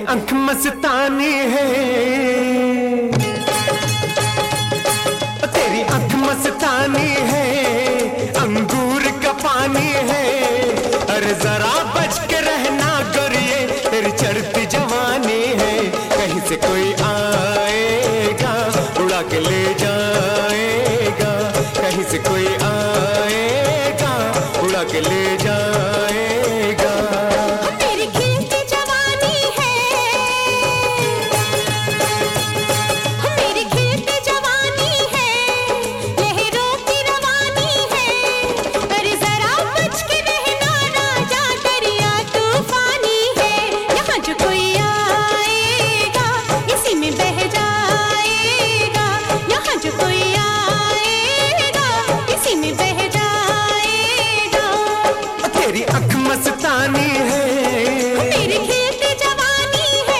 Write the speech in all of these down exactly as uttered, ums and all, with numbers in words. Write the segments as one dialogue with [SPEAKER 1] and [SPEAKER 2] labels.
[SPEAKER 1] आंख मस्तानी है, तेरी आंख मस्तानी है, अंगूर का पानी है। अरे जरा बच के रहना गोरिये, तेरी चढ़ती जवानी है। कहीं से कोई आएगा उड़ा के ले जाएगा, कहीं से कोई आएगा उड़ा के ले जाएगा।
[SPEAKER 2] मेरी खिलती जवानी है, मेरी खिलती जवानी है, लहरों की रवानी है। अरे जरा बच के रहना राजा, दरिया तूफानी है। यहाँ जो कोई आएगा इसी में बह जाएगा, यहाँ जो कोई आएगा इसी में बह जाएगा।
[SPEAKER 1] तेरी आंख मस्तानी है,
[SPEAKER 2] मेरी खिलती जवानी है।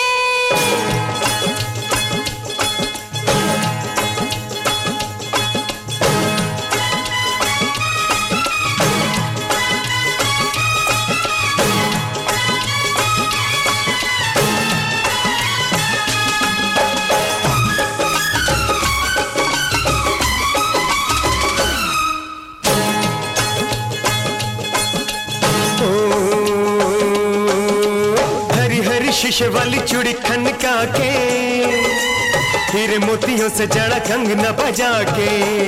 [SPEAKER 1] हरी हरी शीशे वाली चूड़ी खनका के, हीरे मोतियों से जड़ा कंगना बजा के।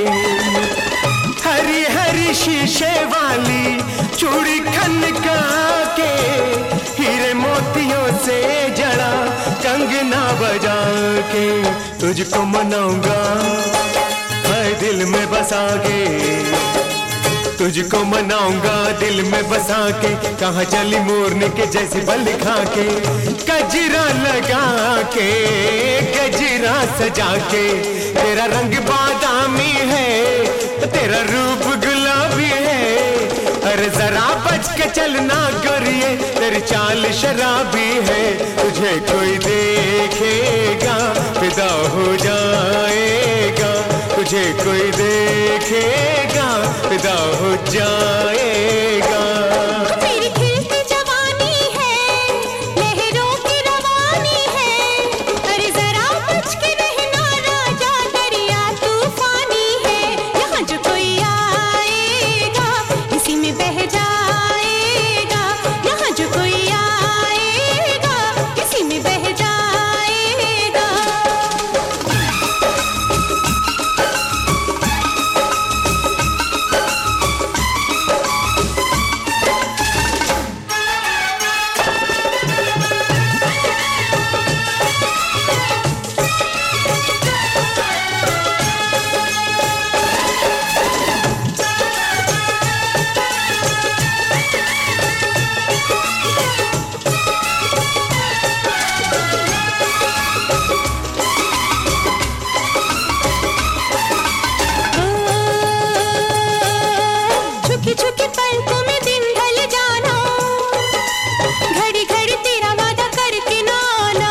[SPEAKER 1] हरी हरी शीशे वाली चूड़ी खनका के, हीरे मोतियों से जड़ा कंगना बजा के। तुझको मनाऊंगा मैं दिल में बसा के, तुझको मनाऊंगा दिल में बसा के। कहाँ चली मोरनी के जैसी बल खा के, गजरा लगा के गजरा सजा के। तेरा रंग बादामी है, तेरा रूप गुलाबी है। अरे जरा बच के चलना गोरिये, तेरी चाल शराबी है। तुझे कोई देखेगा फिदा हो जाएगा, तुझे कोई देखेगा फिदा हो जाएगा।
[SPEAKER 2] मेरी खिलती जवानी है, लहरों की रवानी है। अरे जरा बच के रहना राजा, दरिया तूफानी है। यहाँ जो कोई आएगा इसी में बह जाएगा, यहाँ जो कोई आएगा इसी में बह जाएगा। झुकी झुकी पलकों में दिन ढल जाना, घड़ी घड़ी तेरा वादा करके ना आना।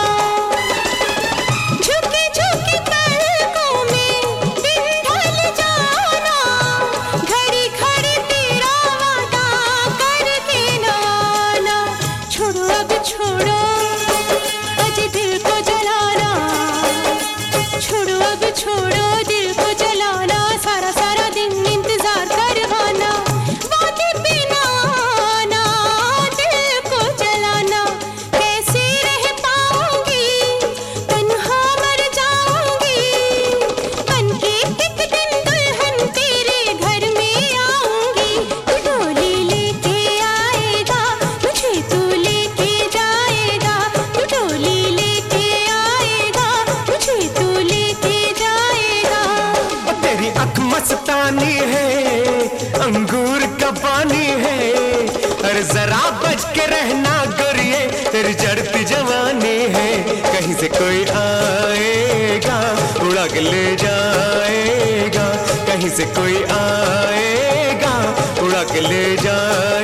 [SPEAKER 2] झुकी झुकी पलकों में दिन ढल जाना, घड़ी घड़ी तेरा वादा करके ना आना। छोड़ो अब छोड़ो अजी दिल को जलाना, छोड़ो अब छोड़ो दिल को जलाना। सारा सारा दिन इंतजार करवाना, वादे पे ना आना, दिल को जलाना। कैसे रह पाऊंगी, तन्हा मर जाऊंगी। बनके एक दिन दुल्हन तेरे घर में आऊंगी। तू डोली लेके आएगा, मुझे तू लेके जाएगा। तू डोली लेके आएगा, मुझे तू लेके जाएगा।
[SPEAKER 1] तेरी आंख मस्तानी है, अंगूर का पानी है। अरे जरा बच के रहना गोरिये, तेरी चढ़ती जवानी है। कहीं से कोई आएगा उड़ा के ले जाएगा, कहीं से कोई आएगा उड़ा के ले जाएगा।